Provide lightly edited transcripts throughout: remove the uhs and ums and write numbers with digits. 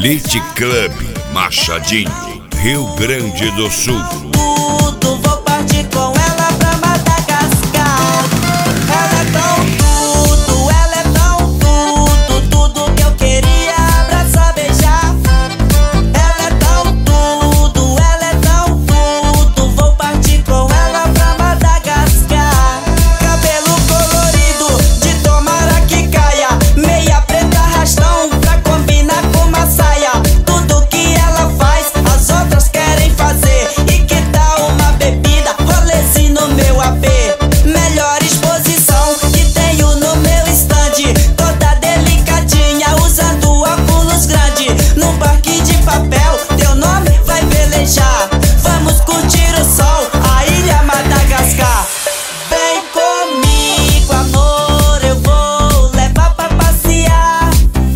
Elite Club Machadinho, Rio Grande do Sul. Tudo, vou partir com ela pra Madagascar. Ela é tão tudo, ela é tão tudo, tudo que eu queria abraçar, beijar. Ela é tão tudo, ela é tão tudo, vou partir com ela pra Madagascar. Cabelo colorido, de tomara que caia, meia preta arrastão pra combinar com uma saia. Tudo que ela faz, as outras querem fazer. E que tal uma bebida, rolezinho no meu AP? Melhor exposição que tenho no meu stand, toda delicadinha, usando óculos grande. Num parque de papel, teu nome vai velejar. Vamos curtir o sol, a ilha Madagascar. Vem comigo, amor, eu vou levar pra passear,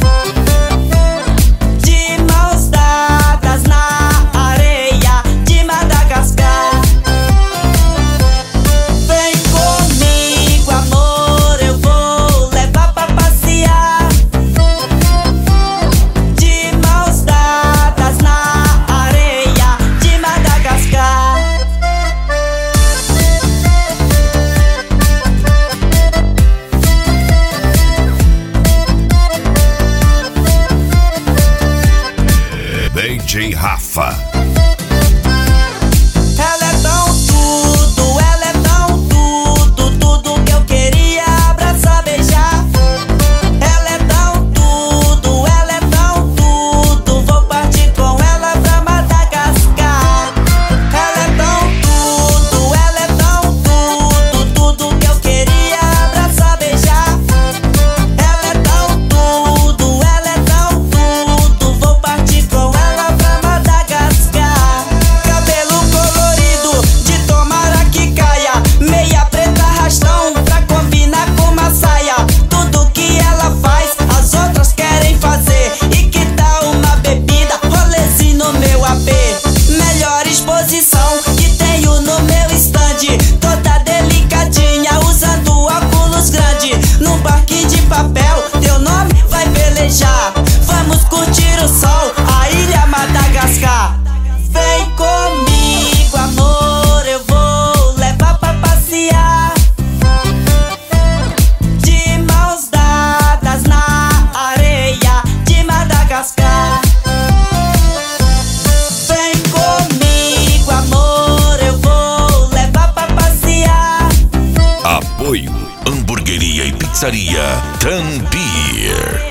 de mãos dadas na areia de Madagascar. Vem comigo, amor, eu vou levar pra passear, de mãos dadas na areia de Madagascar. DJ Rafa. Ela é tão tudo, ela é tão tudo, tudo que eu queria abraçar, beijar. Ela é tão tudo, ela é tão tudo, vou partir com ela pra Madagascar. Ela é tão tudo, ela é tão tudo, tudo que eu queria abraçar, beijar. Ela é tão tudo, ela é tão tudo, vou partir com ela pra Madagascar. Cabelo colorido, de tomara que caia, meia preta arrastão pra combinar com uma saia. Tudo que ela faz, as outras querem fazer. E que tal uma bebida, rolezinho no meu AP? Melhor exposição que tenho no meu stand, toda delicadinha, usando óculos grande. Num parque de papel, teu nome vai velejar. Vamos curtir o sol, a ilha Madagascar. Vem comigo, amor, eu vou levar pra passear, de mãos dadas na areia de Madagascar. Vem comigo, amor, eu vou levar pra passear. Apoio Hamburgueria e Pizzaria Trambier.